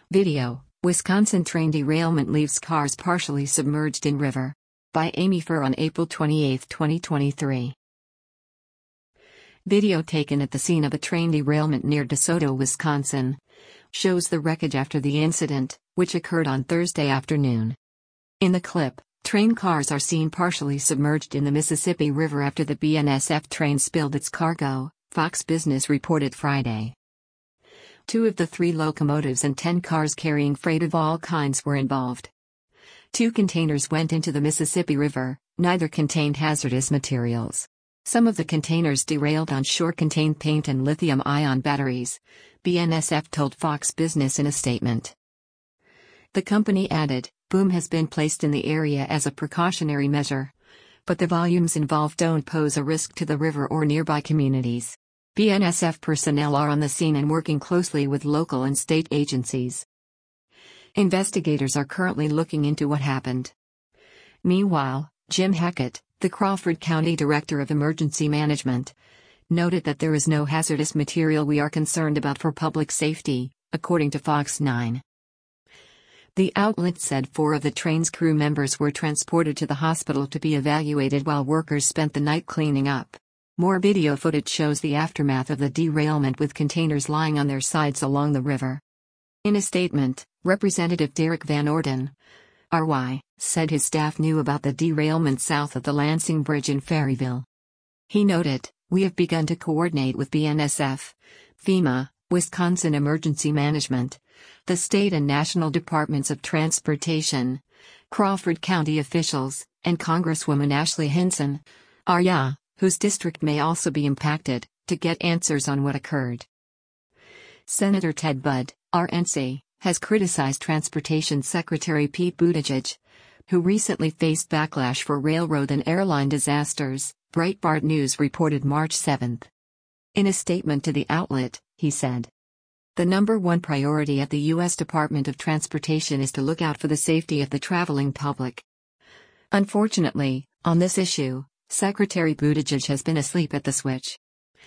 Video: Wisconsin train derailment leaves cars partially submerged in river. By Amy Furr on April 28, 2023. Video taken at the scene of a train derailment near DeSoto, Wisconsin, shows the wreckage after the incident, which occurred on Thursday afternoon. In the clip, train cars are seen partially submerged in the Mississippi River after the BNSF train spilled its cargo, Fox Business reported Friday. 2 of the 3 locomotives and 10 cars carrying freight of all kinds were involved. 2 containers went into the Mississippi River, neither contained hazardous materials. Some of the containers derailed on shore contained paint and lithium-ion batteries, BNSF told Fox Business in a statement. The company added, "Boom has been placed in the area as a precautionary measure. But the volumes involved don't pose a risk to the river or nearby communities." BNSF personnel are on the scene and working closely with local and state agencies. Investigators are currently looking into what happened. Meanwhile, Jim Hackett, the Crawford County Director of Emergency Management, noted that there is no hazardous material we are concerned about for public safety, according to Fox 9. The outlet said 4 of the train's crew members were transported to the hospital to be evaluated while workers spent the night cleaning up. More video footage shows the aftermath of the derailment with containers lying on their sides along the river. In a statement, Representative Derek Van Orden, RY, said his staff knew about the derailment south of the Lansing Bridge in Ferryville. He noted, "We have begun to coordinate with BNSF, FEMA, Wisconsin Emergency Management, the state and national departments of transportation, Crawford County officials, and Congresswoman Ashley Hinson, RY, whose district may also be impacted, to get answers on what occurred." Senator Ted Budd, RNC, has criticized Transportation Secretary Pete Buttigieg, who recently faced backlash for railroad and airline disasters, Breitbart News reported March 7. In a statement to the outlet, he said, "The number one priority at the U.S. Department of Transportation is to look out for the safety of the traveling public. Unfortunately, on this issue, Secretary Buttigieg has been asleep at the switch.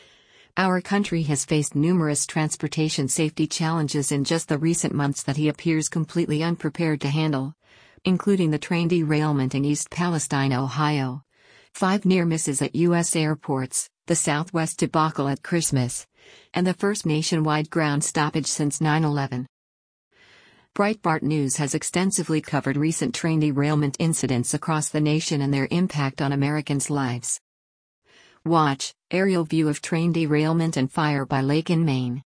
Our country has faced numerous transportation safety challenges in just the recent months that he appears completely unprepared to handle, including the train derailment in East Palestine, Ohio, 5 near misses at U.S. airports, the Southwest debacle at Christmas, and the first nationwide ground stoppage since 9/11. Breitbart News has extensively covered recent train derailment incidents across the nation and their impact on Americans' lives. Watch, aerial view of train derailment and fire by lake in Maine.